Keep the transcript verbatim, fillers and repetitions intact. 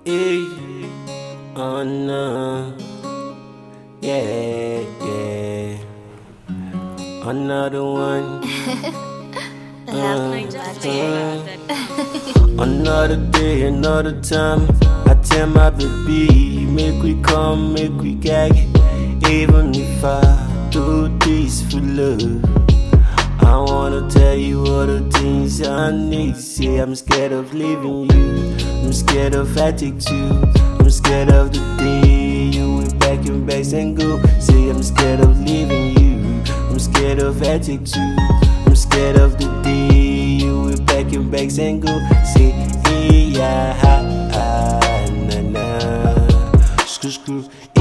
Hey, oh no, yeah, yeah, another one. uh, uh, another day, another time. I tell my baby, make we come, make we gag. Even if I do this for love, I wanna tell you all the things I need. Say I'm scared of leaving you, I'm scared of attitude, I'm scared of the day you went back and back and go. Say I'm scared of leaving you, I'm scared of attitude, I'm scared of the day you went back and back and go. Say hey, yeah, ha, ha, na na, screw screw,